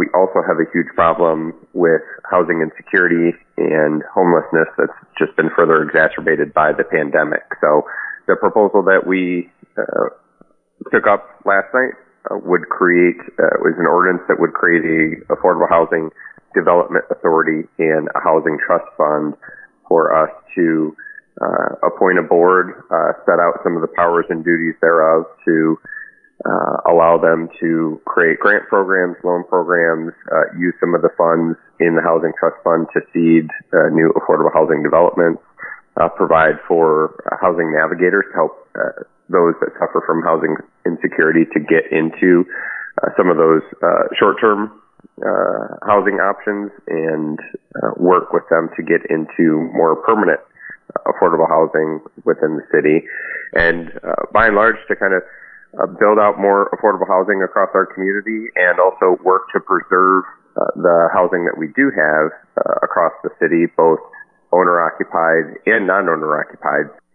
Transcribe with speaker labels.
Speaker 1: also have a huge problem with housing insecurity and homelessness that's just been further exacerbated by the pandemic. So the proposal that we took up last night was an ordinance that would create a affordable housing development authority and a housing trust fund for us to appoint a board, set out some of the powers and duties thereof to allow them to create grant programs, loan programs, use some of the funds in the housing trust fund to seed new affordable housing developments, provide for housing navigators to help those that suffer from housing insecurity to get into some of those short-term housing options and work with them to get into more permanent affordable housing within the city. And by and large, to kind of build out more affordable housing across our community and also work to preserve the housing that we do have across the city, both owner-occupied and non-owner-occupied.